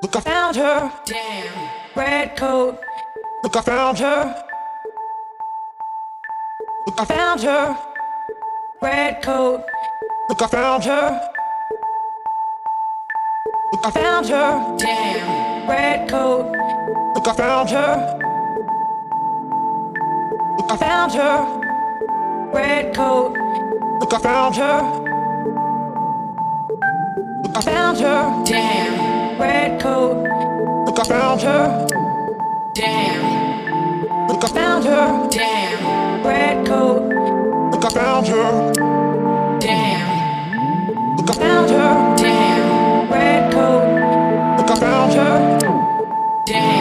Look, I found her. Damn. Red coat. Look, I found her. Look, I found her. Red coat. Look, I found her. Look, I found her. Damn. Red coat. Look, I found her. Look, I found her. Red coat. Look, I found her. Look, I found her. Damn. Red coat. Look, I found her. Damn. Look, I found her. Damn. Red coat. Look, I found her. Damn. Look, I found her. Damn. Red coat. Look, I found her. Damn.